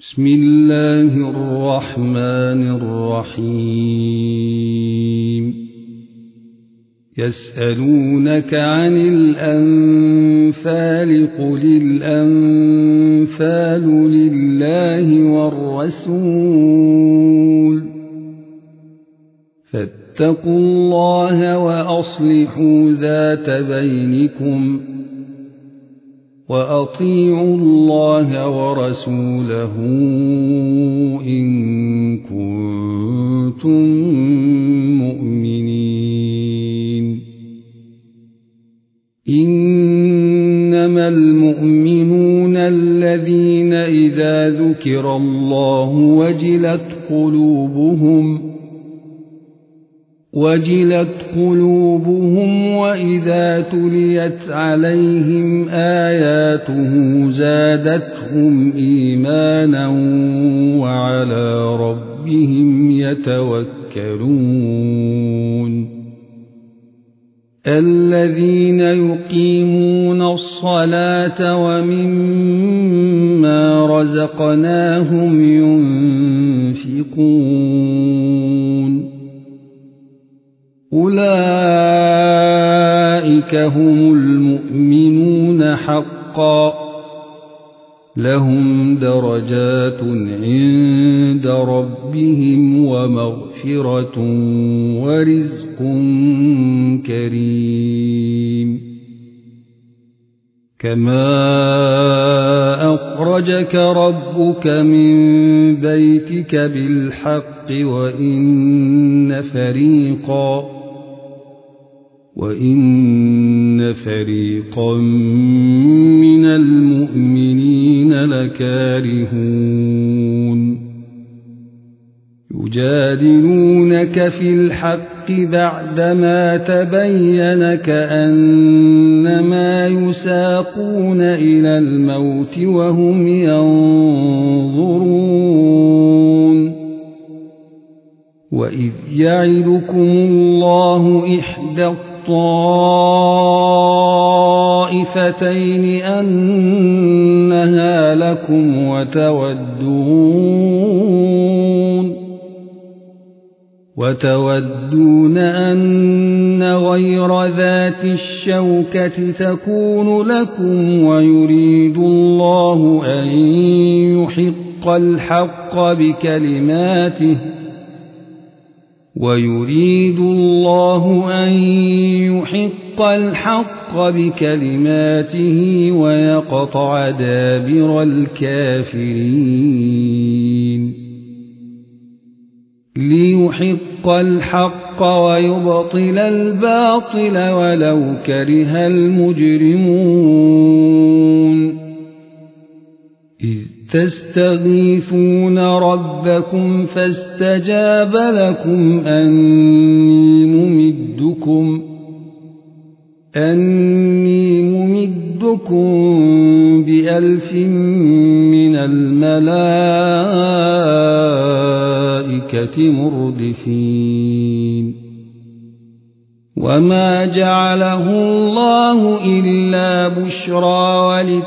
بسم الله الرحمن الرحيم يسألونك عن الأنفال قل الأنفال لله والرسول فاتقوا الله وأصلحوا ذات بينكم وأطيعوا الله ورسوله إن كنتم مؤمنين إنما المؤمنون الذين إذا ذكر الله وجلت قلوبهم وإذا تليت عليهم آياته زادتهم إيمانا وعلى ربهم يتوكلون الذين يقيمون الصلاة ومما رزقناهم ينفقون أولئك هم المؤمنون حقا لهم درجات عند ربهم ومغفرة ورزق كريم كما أخرجك ربك من بيتك بالحق وإن فريقا من المؤمنين لكارهون يجادلونك في الحق بعدما تبين كأنما يساقون إلى الموت وهم ينظرون وإذ يعدكم الله إحدى الطائفتين أنها لكم وتودون أن غير ذات الشوكة تكون لكم ويريد الله أن يحق الحق بكلماته ويقطع دابر الكافرين ليحق الحق ويبطل الباطل ولو كره المجرمون إذ تستغيثون ربكم فاستجاب لكم أني ممدكم ب1000 من الملائكة مردفين وما جعله الله إلا بشرى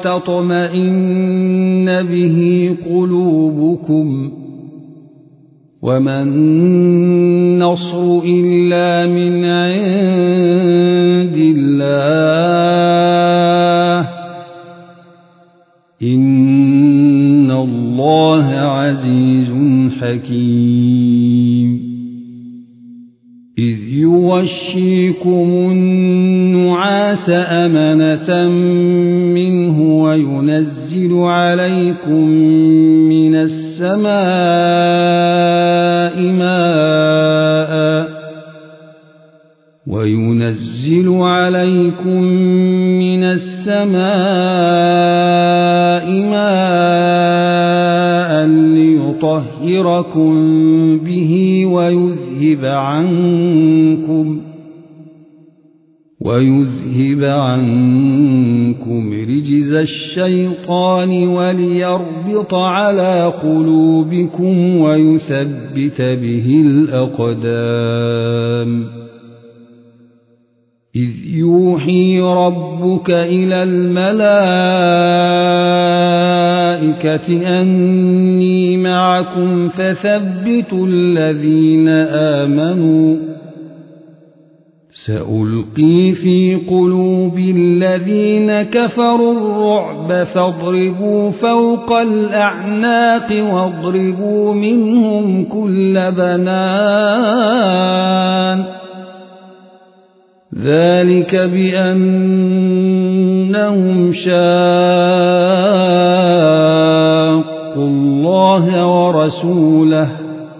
ولتطمئن به قلوبكم وما النصر إلا من عند الله إن الله عزيز حكيم إذ يغشيكم النعاس أمنة منه وينزل عليكم من السماء ماء ليطهركم به ويذهب عنكم رجز الشيطان وليربط على قلوبكم ويثبت به الأقدام إذ يوحي ربك إلى الملائكة أني معكم فثبتوا الذين آمنوا سألقي في قلوب الذين كفروا الرعب فاضربوا فوق الأعناق واضربوا منهم كل بنان ذلك بأنهم شاقوا الله ورسوله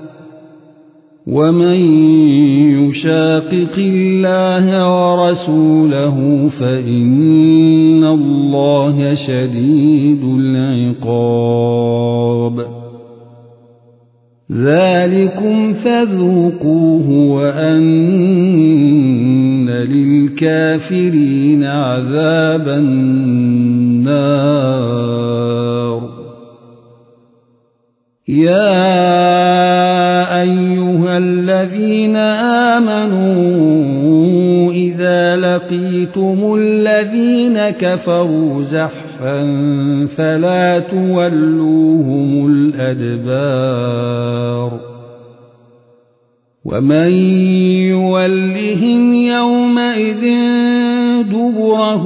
ومن يشاقق الله ورسوله فإن الله شديد العقاب ذلكم فذوقوه وأن للكافرين عذاب النار يا أيها الذين آمنوا إذا لقيتم الذين كفروا زحفا فلا تولوهم الأدبار ومن يولهم يومئذ دبره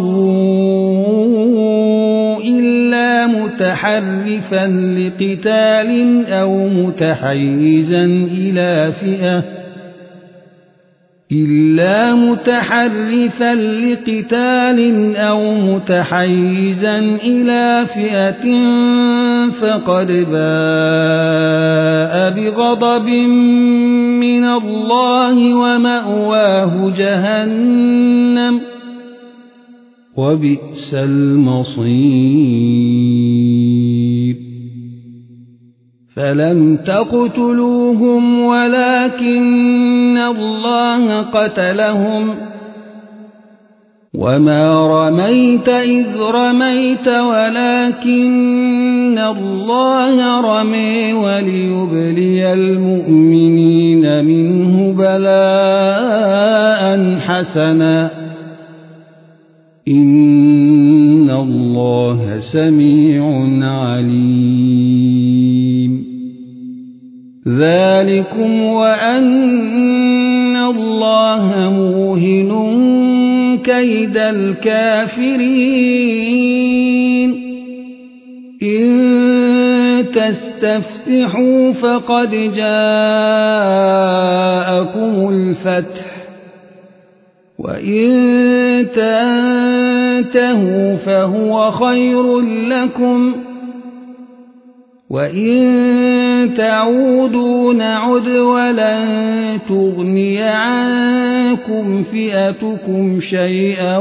إلا متحرفا لقتال أو متحيزا إلى فئة فقد باء بغضب من الله ومأواه جهنم وبئس المصير فلم تقتلوهم ولكن الله قتلهم وما رميت إذ رميت ولكن الله رمي وليبلي المؤمنين منه بلاء حسنا إن الله سميع عليم ذلكم وأن الله موهن كيد الكافرين إن تستفتحوا فقد جاءكم الفتح وإن تنتهوا فهو خير لكم وإن تعودوا نعد ولن تغني عنكم فئتكم شيئا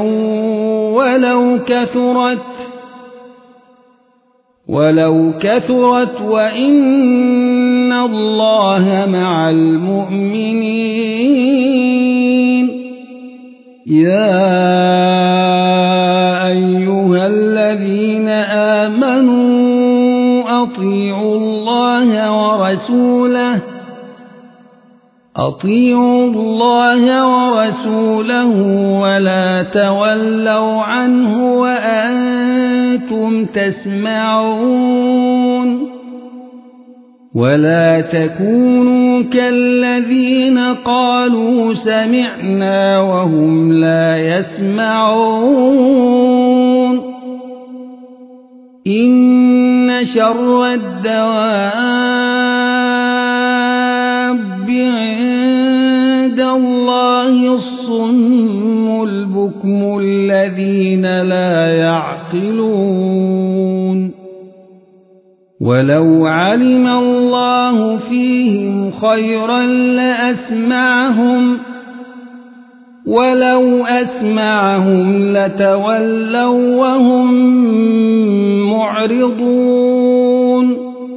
ولو كثرت وإن الله مع المؤمنين يا أيها الذين آمنوا أطيعوا الله ورسوله ولا تولوا عنه وأنتم تسمعون ولا تكونوا كالذين قالوا سمعنا وهم لا يسمعون إن شر الدواب عند الله الصم البكم الذين لا يعقلون ولو علم الله فيهم خيرا لأسمعهم ولو أسمعهم لتولوا وهم معرضون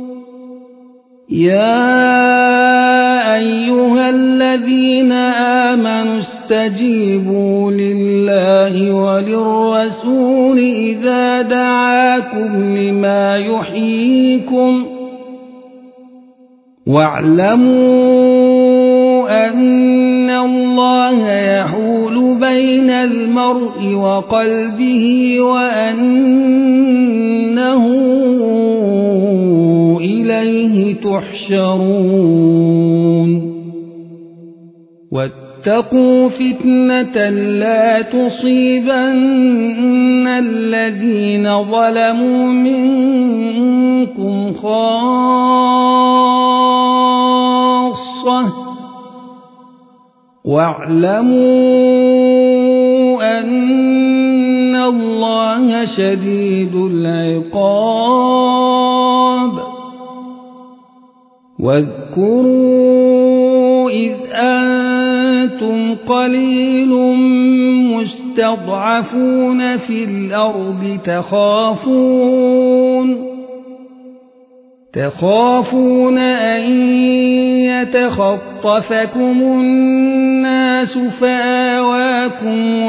يا أيها الذين آمنوا استجيبوا لله وللرسول إذا دعاكم لما يحييكم واعلموا أن الله يحول بين المرء وقلبه وأنه إليه تحشرون واتقوا فتنة لا تصيبن الذين ظلموا منكم خاصة واعلموا أن الله شديد العقاب واذكروا إذ أنتم قليل مستضعفون في الأرض تخافون أن يتخطفكم الناس فآواكم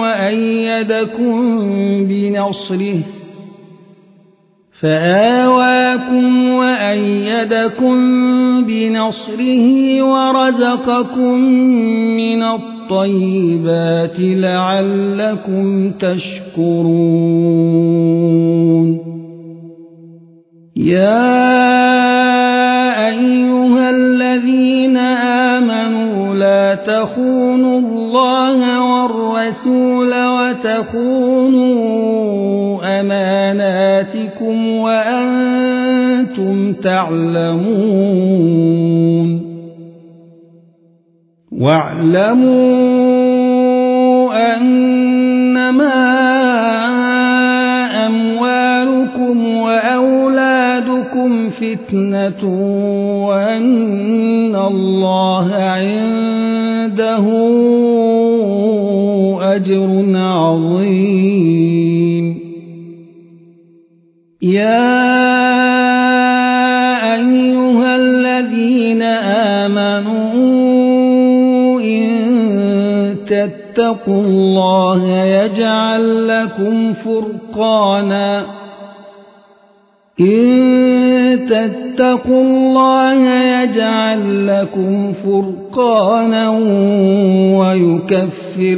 وأيدكم بنصره ورزقكم من الطيبات لعلكم تشكرون يا أيها الذين آمنوا لا تخونوا الله والرسول وتخونوا أماناتكم وأنتم تعلمون واعلموا أنما أموالكم وأولادكم فتنة وأن الله عنده أجر عظيم يا أيها الذين آمنوا إن تتقوا الله يجعل لكم فرقانا ويكفر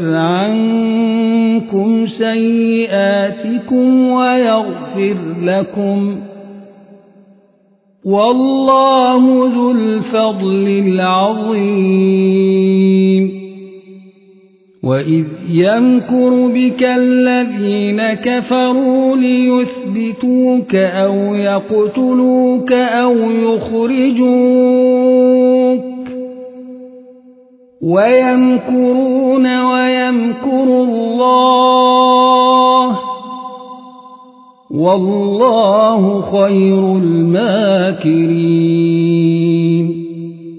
عنكم سيئاتكم ويغفر لكم والله ذو الفضل العظيم وإذ يمكر بك الذين كفروا ليثبتوك أو يقتلوك أو يخرجوك ويمكرون ويمكر الله والله خير الماكرين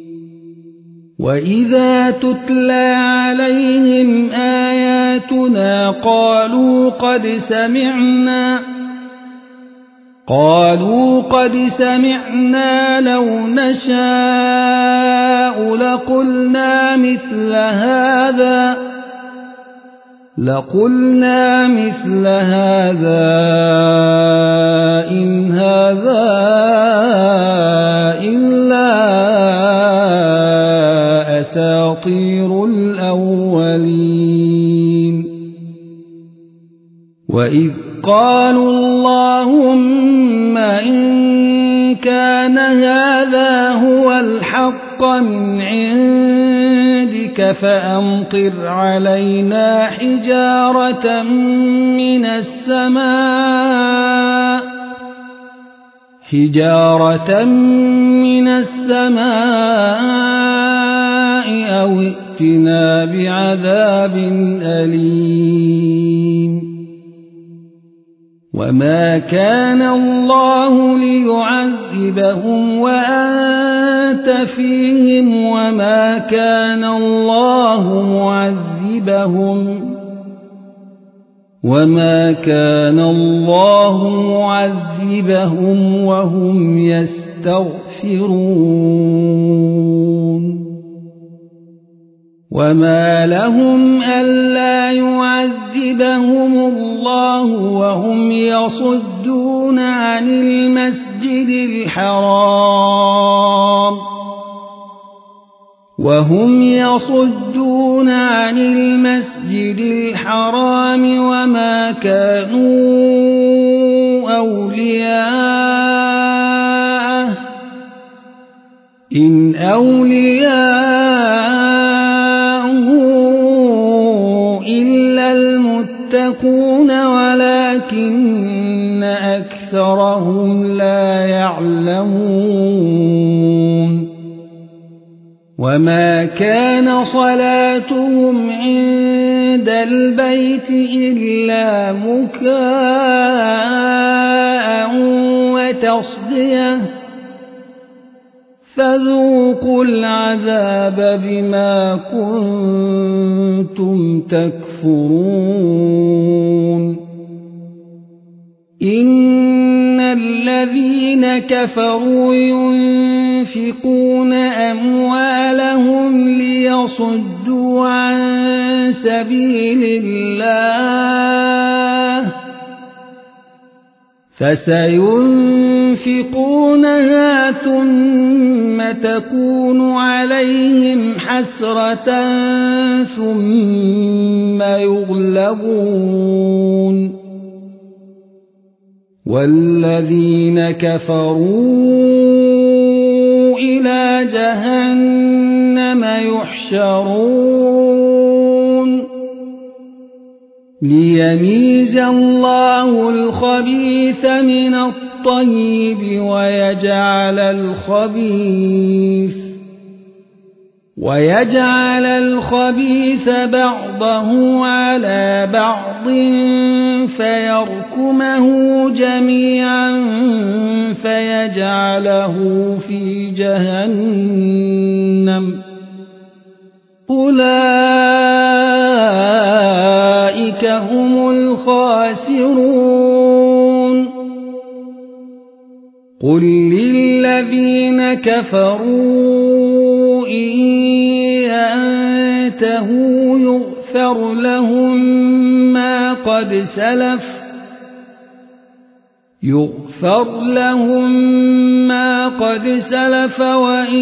وإذا تتلى عليهم آياتنا قالوا قد سمعنا لو نشاء لقلنا مثل هذا إن هذا إلا أساطير الأولين وإذ قالوا اللهم إن كان هذا هو الحق من عندك فأمطر علينا حجارة من السماء أو ائتنا بعذاب أليم وما كان الله ليعذبهم وأنت فيهم وما كان الله معذبهم وهم يستغفرون وما لهم ألا يعذبهم الله وهم يصدون عن المسجد الحرام وهم يصدون عن المسجد الحرام وما كانوا أولياءه إن أولياءه إلا المتقون ولكن أكثرهم لا يعلمون وما كان صلاتهم عند البيت إلا مكاء وتصدية فذوقوا العذاب بما كنتم تكفرون إن الذين كفروا ينفقون أموالهم ليصدوا عن سبيل الله فسينفقونها ثم تكون عليهم حسرة ثم يغلبون والذين كفروا إلى جهنم يحشرون ليميز الله الخبيث من الطيب ويجعل الخبيث بعضه على بعض فيركمه جميعا فيجعله في جهنم أولئك هم الخاسرون قل للذين كفروا إن ينتهوا يغفر لهم ما قد سلف وإن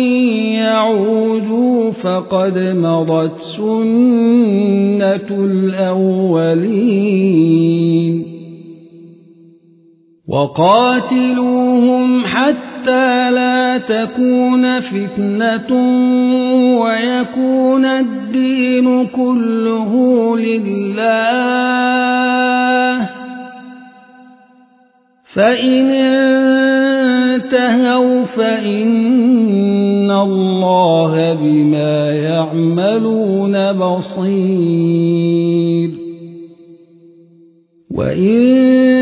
يعودوا فقد مضت سنة الأولين وقاتلوهم حتى لا تكون فتنة ويكون الدين كله لله فإن انتهوا فإن الله بما يعملون بصير وإن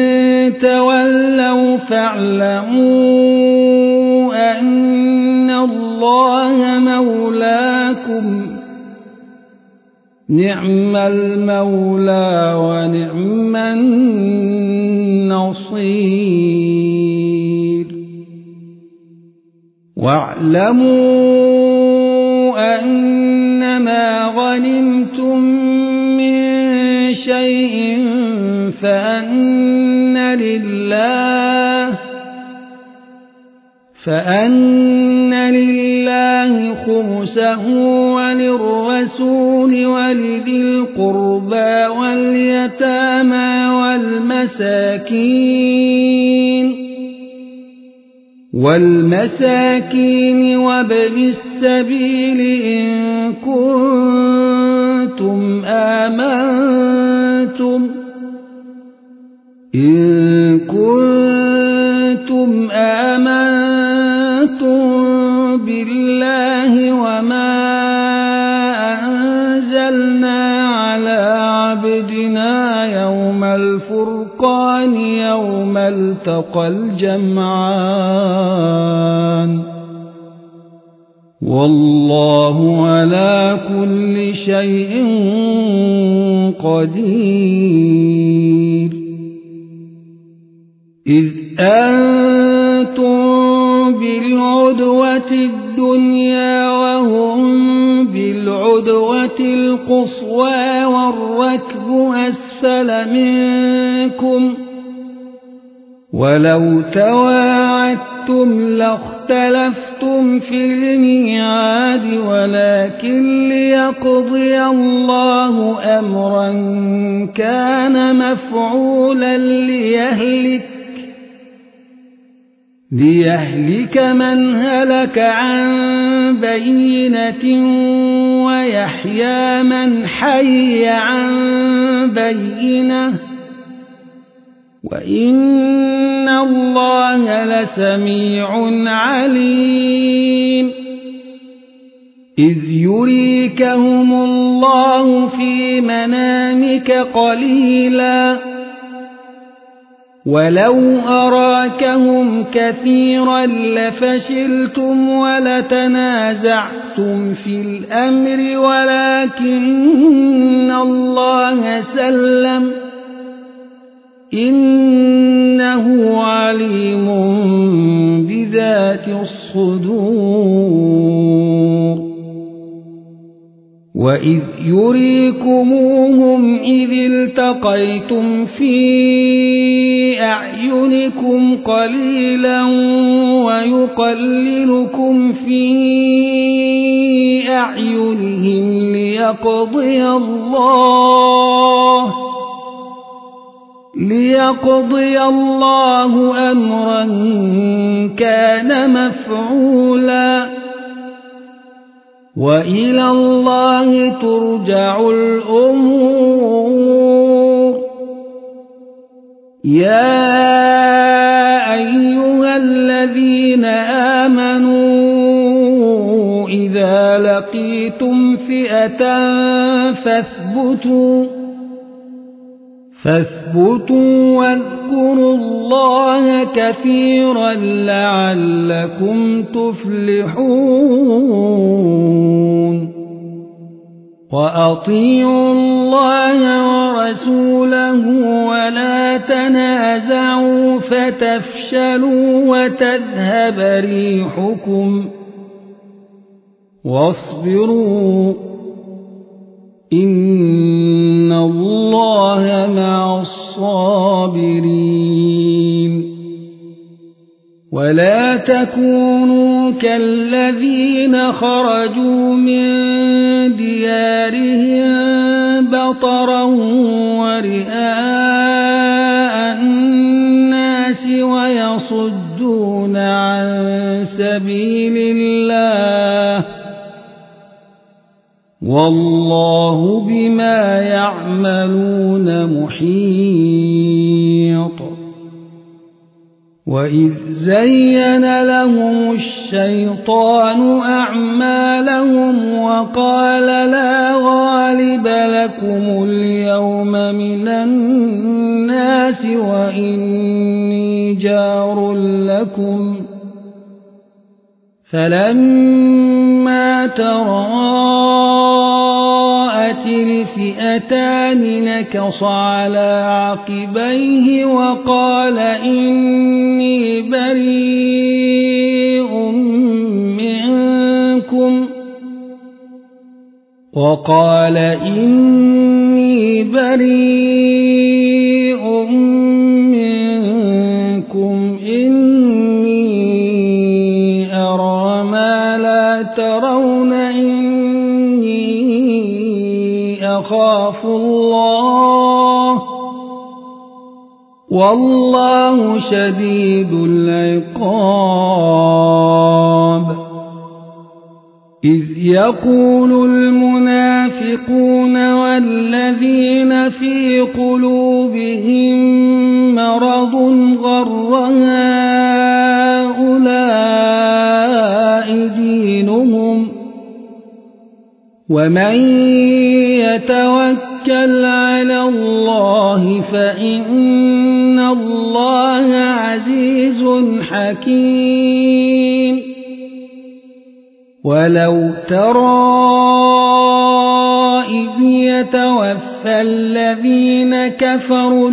تولوا فاعلموا أن الله مولاكم نعم المولى ونعم النصير واعلموا أنما غنمتم من شيء فأن لله خمسه وللرسول ولذي القربى واليتامى والمساكين وابن السبيل إن كنتم آمنتم بالله وما أنزلنا على عبدنا يوم الفرقان يوم التقى الجمعان والله على كل شيء قدير إذ أنتم بالعدوة الدنيا وهم بالعدوة القصوى والركب أسفل منكم ولو تواعدتم لاختلفتم في الميعاد ولكن ليقضي الله أمرا كان مفعولا ليهلك من هلك عن بينة ويحيى من حي عن بينة وإن الله لسميع عليم إذ يريكهم الله في منامك قليلا ولو أراكهم كثيرا لفشلتم ولتنازعتم في الأمر ولكن الله سلم إنه عليم بذات الصدور وإذ يريكموهم إذ التقيتم في أعينكم قليلا ويقللكم في أعينهم ليقضي الله أمرا كان مفعولا وإلى الله ترجع الأمور يا أيها الذين آمنوا إذا لقيتم فئة فاثبتوا واذكروا الله كثيرا لعلكم تفلحون وأطيعوا الله ورسوله ولا تنازعوا فتفشلوا وتذهب ريحكم واصبروا إن الله مع الصابرين ولا تكونوا كالذين خرجوا من ديارهم بطرا ورئاء الناس ويصدون عن سبيل الله والله بما يعملون محيط وإذ زين لهم الشيطان أعمالهم وقال لا غالب لكم اليوم من الناس وإني جار لكم فلما تراءت الفئتان نكص على عقبيه وقال إني بريء منكم إني أرى ما لا ترون إني أخاف الله والله شديد العقاب إذ يقول المنافقون والذين في قلوبهم مرض غر هؤلاء دينهم ومن يتوكل على الله فإن الله عزيز حكيم ولو ترى إذ يتوفى الذين كفروا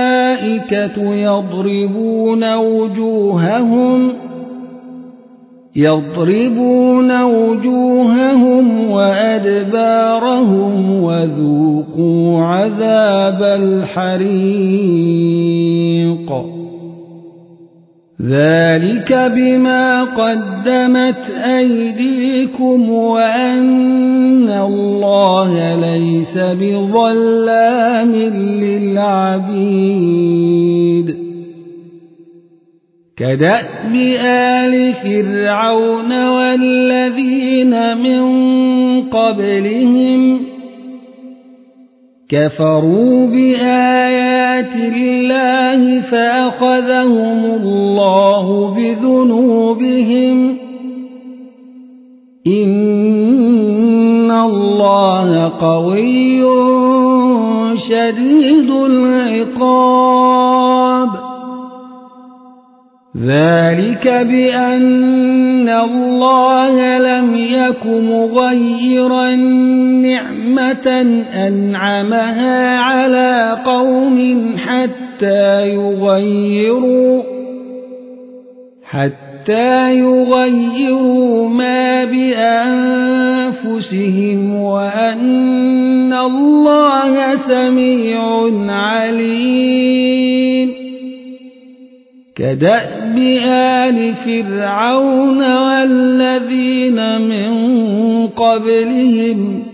الملائكة يضربون وجوههم يضربون وجوههم وأدبارهم وذوقوا عذاب الحريق ذلك بما قدمت أيديكم وأن الله ليس بظلام للعبيد كدأب آل فرعون والذين من قبلهم كفروا بآيات الله فأخذهم الله بذنوبهم إن الله قوي شديد العقاب ذلك بأن الله لم يك مغيرا نعمة أنعمها على قوم حتى يغيروا ما بأنفسهم وأن الله سميع عليم كدأب آل فرعون والذين من قبلهم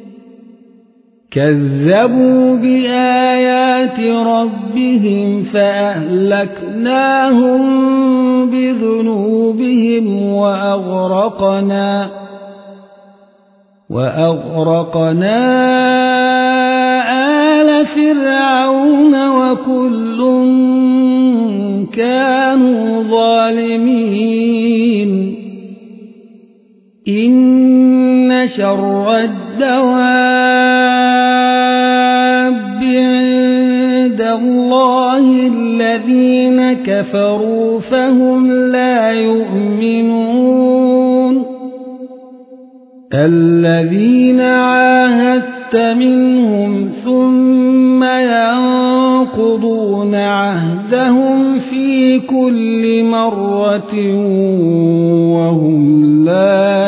كذبوا بآيات ربهم فأهلكناهم بذنوبهم وأغرقنا آل فرعون وكل كانوا ظالمين إن شر الدواب عند الله الذين كفروا فهم لا يؤمنون الذين عاهدت منهم ثم ينقضون عهدهم في كل مرة وهم لا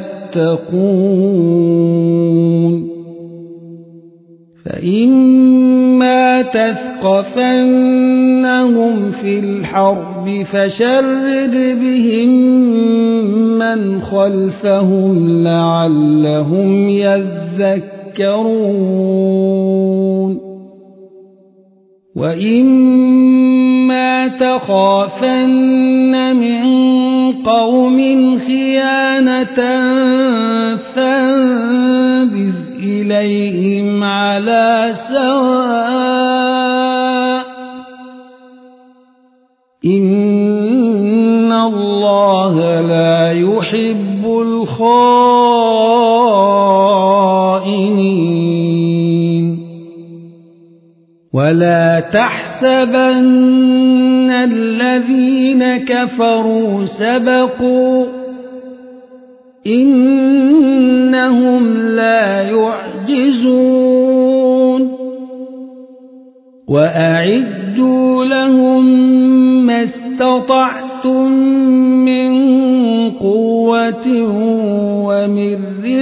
يتقون فإما تثقفنهم في الحرب فشرد بهم من خلفهم لعلهم يذكرون وإما تخافن من قوم خيانة فانبذ إليهم على سواء إن الله لا يحب الخائنين ولا تحسبن الذين كفروا سبقوا إنهم لا يعجزون وأعدوا لهم ما استطعتم من قوة ومن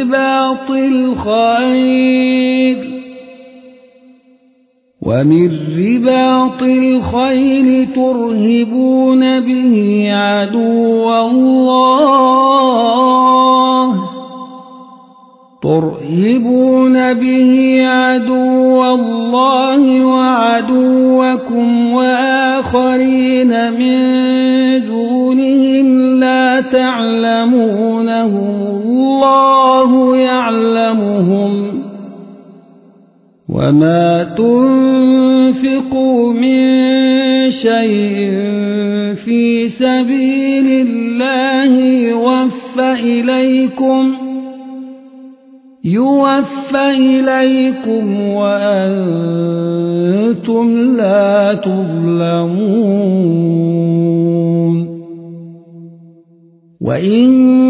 رباط الخيل ترهبون به عدو الله وعدوكم وآخرين من دونهم لا تعلمونهم الله يعلمهم وما تنفقوا من شيء في سبيل الله يوفى إليكم وأنتم لا تظلمون وإن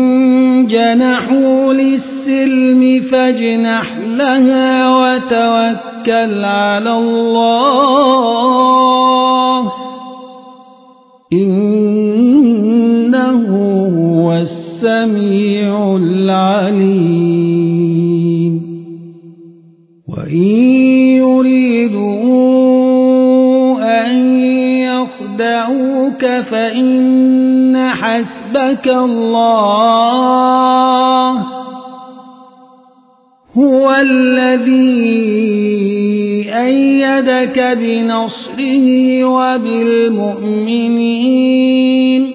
جنحوا للسلم فاجنح لها وتوكل على الله إنه هو السميع العليم وإن يريدوا أن يخدعوك فإن حسبك الله هو الذي أيدك بنصره وبالمؤمنين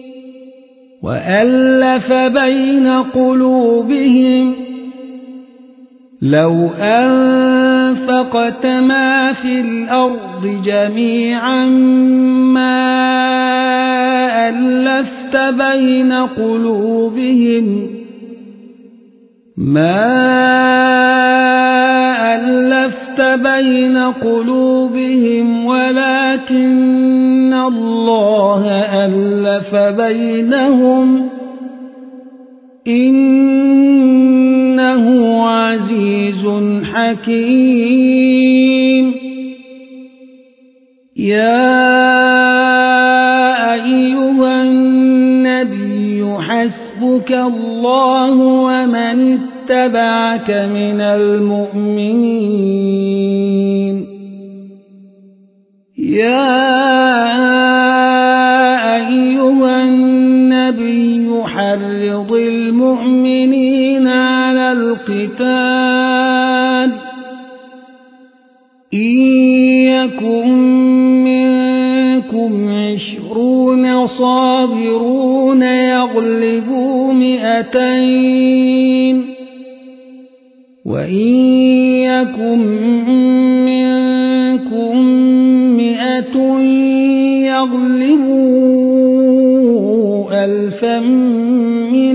وألف بين قلوبهم لو أنفقت ما في الأرض جميعا ما ألفت بين قلوبهم ولكن الله ألف بينهم إنه عزيز حكيم يا أيها النبي حسبك الله ومن اتبعك من المؤمنين يا أيها النبي حرض المؤمنين على القتال إن يكن منكم 20 صابرون يغلبوا 200 وإن يكن منكم 100 يغلبوا 1000 من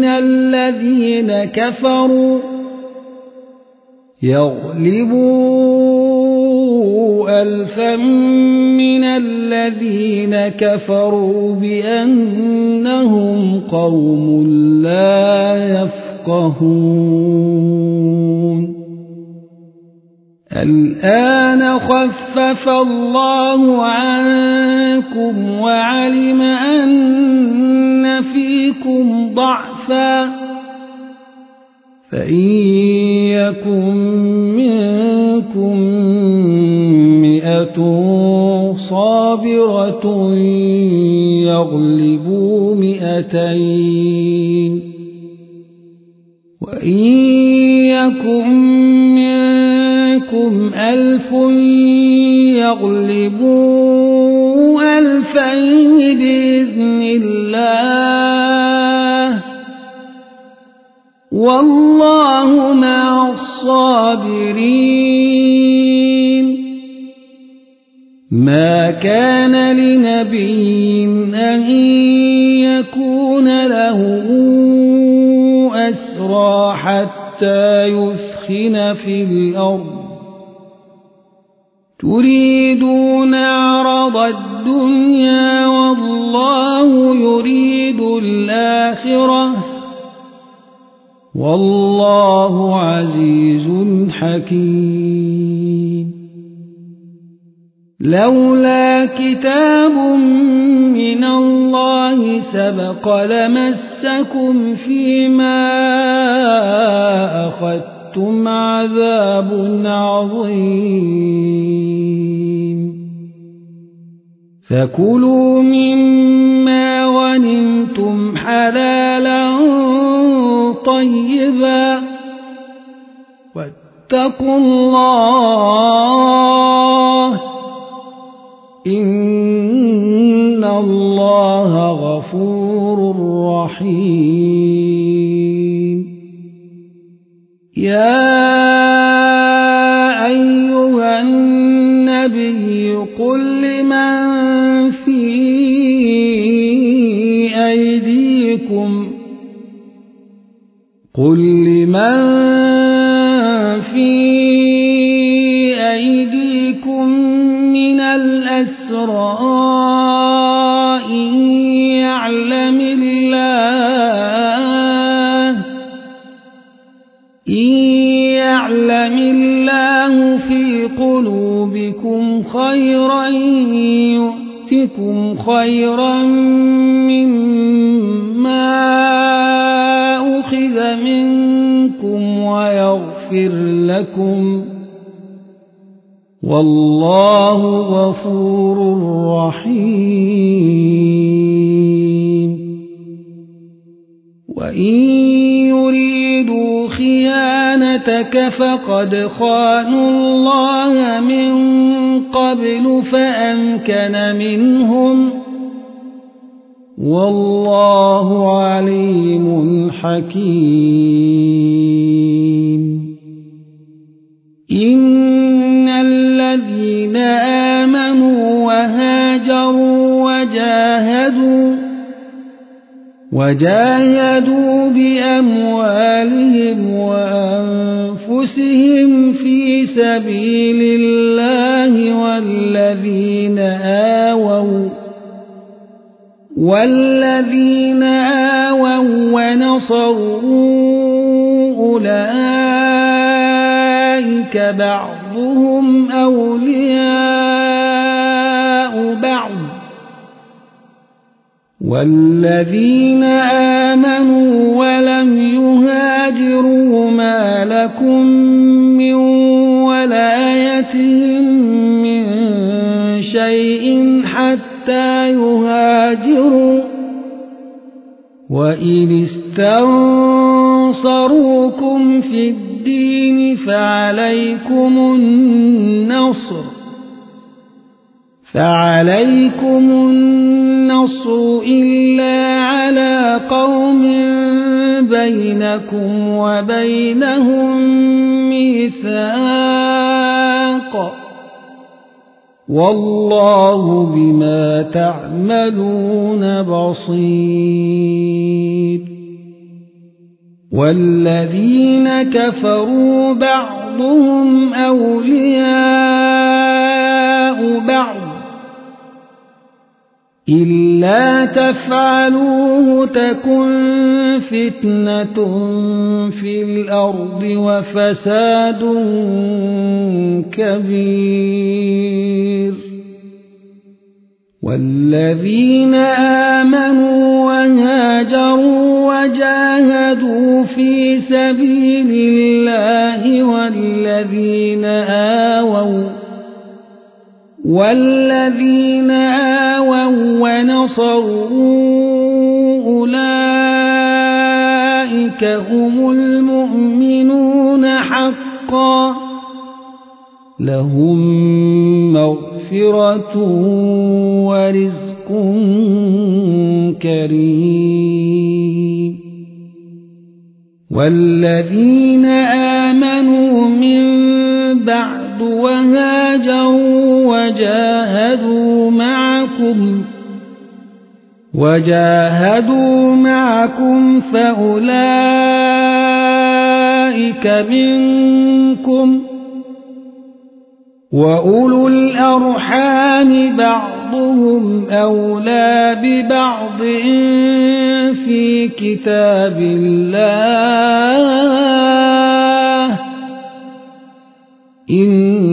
الذين كفروا بأنهم قوم لا يفقهون الآن خفف الله عنكم وعلم أن فيكم ضعفا فإن يكن منكم 100 صابرة يغلبوا 200 وإن يكن منكم 1000 يغلبوا 2000 بإذن الله والله مع الصابرين ما كان لنبي أن يكون له أسرى حتى يثخن في الأرض تريدون عرض الدنيا والله يريد الآخرة والله عزيز حكيم لولا كتاب من الله سبق لمسكم فيما أخذتم عذاب عظيم فكلوا مما غنمتم حلالا طيبا واتقوا الله إن الله غفور رحيم يا أيها النبي قل لمن في أيديكم من الأسرى إن يعلم الله في قلوبكم خيرا يؤتكم خيرا مما يغفر لكم والله غفور رحيم وإن يريدوا خيانتك فقد خانوا الله من قبل فأمكن منهم والله عليم حكيم إن الذين آمنوا وهاجروا وجاهدوا بأموالهم وأنفسهم في سبيل الله والذين آووا ونصروا أولئك بعضهم أولياء بعض والذين آمنوا ولم يهاجروا ما لكم من ولايتهم من شيء حتى يهاجروا وإن استنصروكم في الدين فعليكم النصر إلا على قوم بينكم وبينهم ميثاق والله بما تعملون بصير والذين كفروا بعضهم أولياء بعض إلا تفعلوه تكن فتنة في الأرض وفساد كبير والذين آمنوا وهاجروا وجاهدوا في سبيل الله والذين آووا ونصروا أولئك هم المؤمنون حقا لهم مغفرة ورزق كريم والذين آمنوا من بعد وهاجروا وجاهدوا معكم فأولئك منكم وأولو الأرحام بعضهم أولى ببعض في كتاب الله